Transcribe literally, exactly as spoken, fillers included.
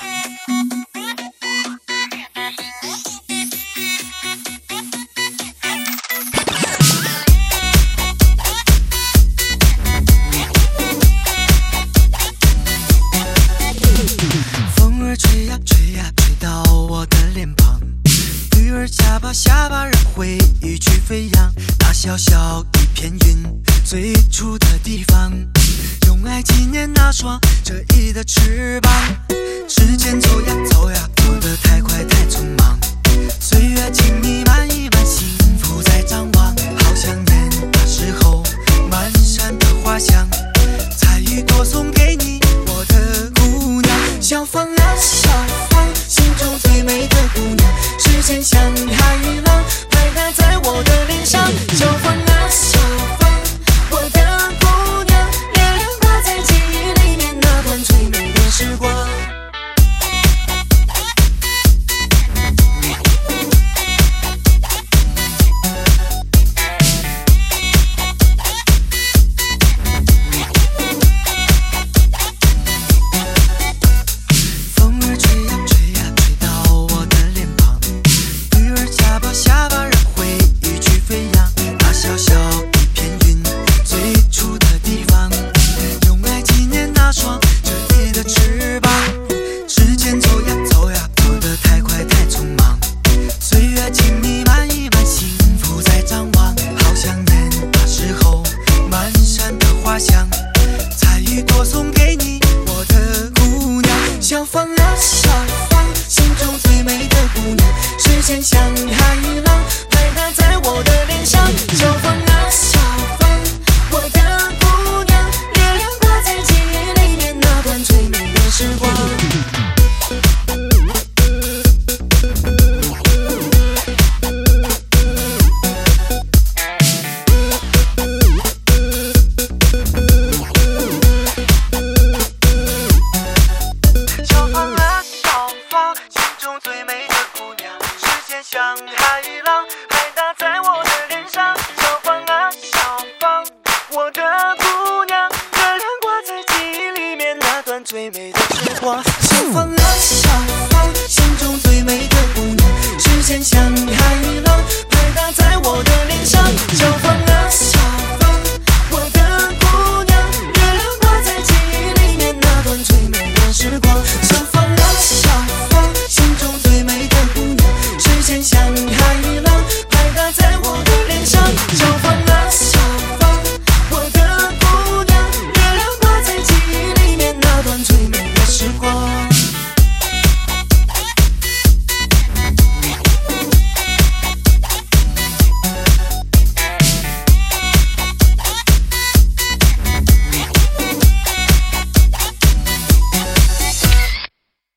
风儿吹呀吹呀吹到我的脸庞，雨儿下吧下吧让回忆去飞扬，那小小一片云最初的地方，用爱纪念那双折翼的翅膀。时间走呀走呀走得太快太匆忙，岁月请你慢一慢，幸福在张望，好想念那时候满山的花香，采一朵送给你我的姑娘。小芳啊小芳，心中最美的姑娘，时间像海浪拍打在我的脸上。小芳啊小芳，我的姑娘，月亮挂在记忆里面那段最美的时光。风儿吹呀吹呀吹到我的脸庞，雨儿下吧下吧让回忆去飞扬，那小小一片云最初的地方，用爱纪念那双折翼的翅膀。时间走呀走呀走得太快太匆忙，岁月请你慢一慢，幸福在张望，好想念那时候满山的花香，采一朵送给你我的姑娘。小芳啊小芳，心中最美的姑娘，时间像海浪拍打在我的脸上。小芳啊小芳，我的姑娘，月亮挂在记忆里面那段最美的时光。小芳啊小芳，心中最美的姑娘，时间像海浪拍打在我的脸上。小芳啊小芳，我的姑娘，月亮挂在记忆里面那段最美的时光。小芳啊小芳，心中最美的姑娘，时间像海浪拍打在我的脸上。小芳啊小芳，我的姑娘，月亮挂在记忆里面那段最美的时光。